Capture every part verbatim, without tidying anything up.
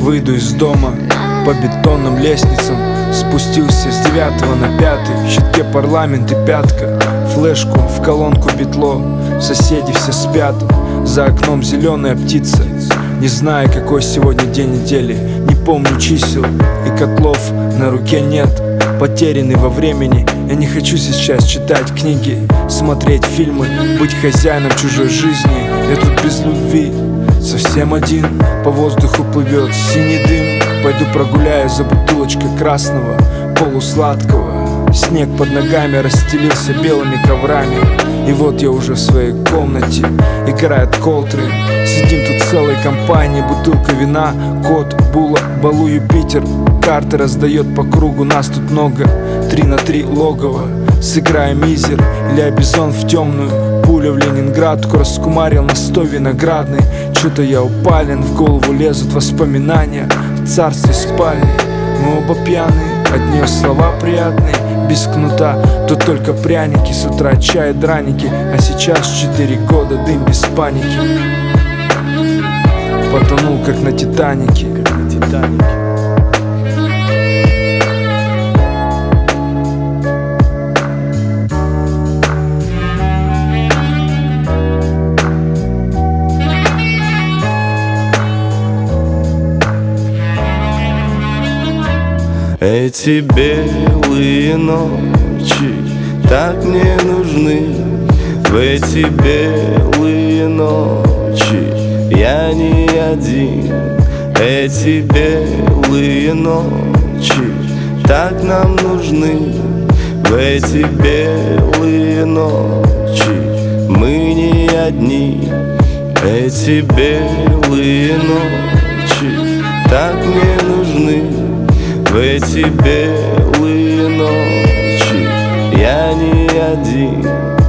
выйду из дома по бетонным лестницам. Спустился с девятого на пятый, в щитке парламент и пятка. Флешку в колонку битло, соседи все спят. За окном зеленая птица, не знаю, какой сегодня день недели. Не помню чисел и котлов на руке нет. Потерянный во времени, я не хочу сейчас читать книги, смотреть фильмы, быть хозяином чужой жизни. Я тут без любви, совсем один, по воздуху плывет синий дым. Пойду прогуляюсь за бутылочкой красного, полусладкого. Снег под ногами расстелился белыми коврами. И вот я уже в своей комнате, играет Колтрейн. Сидим тут целой компанией, бутылка вина, кот, була, балу Юпитер. Карты раздает по кругу, нас тут много, три на три логово. Сыграем мизер или обезон в темную. Пуля в Ленинградку раскумарил на сто виноградный. Чё-то я упален, в голову лезут воспоминания. В царстве спальни мы оба пьяные, от нее слова приятные. Без кнута, тут только пряники, с утра чай, драники. А сейчас четыре года, дым без паники. Потонул, как на Титанике, как на Титанике. Эти белые ночи так мне нужны. В эти белые ночи я не один. Эти белые ночи так нам нужны. В эти белые ночи мы не одни. Эти белые ночи так мне нужны. В эти белые ночи я не один.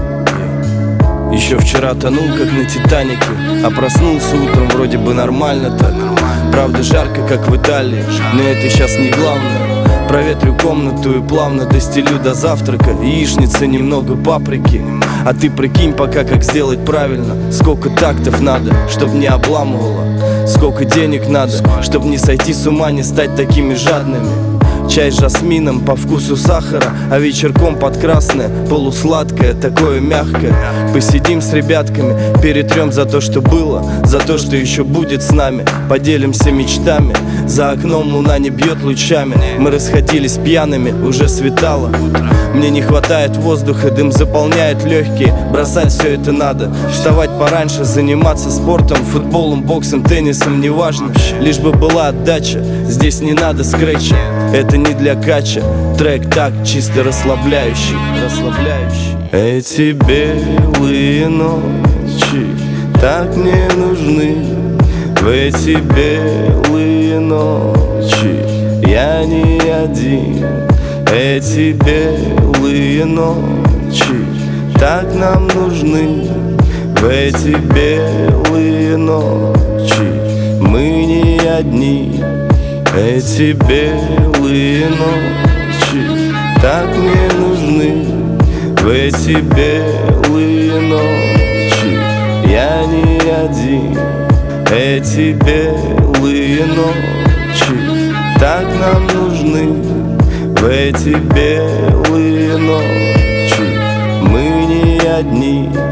Еще вчера тонул, как на Титанике, а проснулся утром вроде бы нормально так. Правда жарко, как в Италии, но это сейчас не главное. Проветрю комнату и плавно достелю до завтрака. Яичницы, немного паприки. А ты прикинь пока, как сделать правильно. Сколько тактов надо, чтоб не обламывало. Сколько денег надо, чтоб не сойти с ума, не стать такими жадными. Чай с жасмином, по вкусу сахара, а вечерком под красное, полусладкое, такое мягкое. Посидим с ребятками, перетрем за то, что было, за то, что еще будет с нами. Поделимся мечтами, за окном луна не бьет лучами. Мы расходились пьяными, уже светало. Мне не хватает воздуха, дым заполняет легкие. Бросать все это надо, вставать пораньше, заниматься спортом, футболом, боксом, теннисом, неважно. Лишь бы была отдача, здесь не надо скретча. Это не для кача, трек так чисто расслабляющий, расслабляющий. Эти белые ночи так мне нужны. В эти белые ночи я не один. Эти белые ночи так нам нужны. В эти белые ночи мы не одни. Эти белые ночи так мне нужны. В эти белые ночи я не один. Эти белые ночи так нам нужны. В эти белые ночи мы не одни.